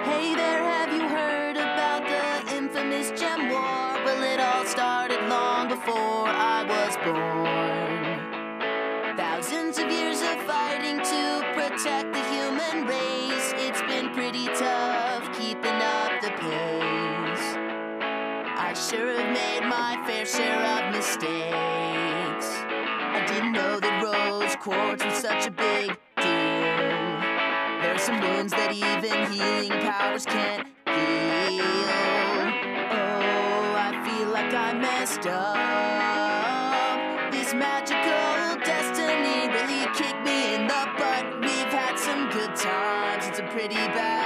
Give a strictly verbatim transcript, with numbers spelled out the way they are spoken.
Hey there, have you heard about the infamous Gem War? Well, it all started long before I was born. Thousands of years of fighting to protect the human race. It's been pretty tough keeping up the pace. I sure have made my fair share of mistakes. I didn't know that rose quartz was such a big deal. There's some wounds that even healing powers can't heal. Oh, I feel like I messed up. This magical destiny really kicked me in the butt. We've had some good times and some pretty bad.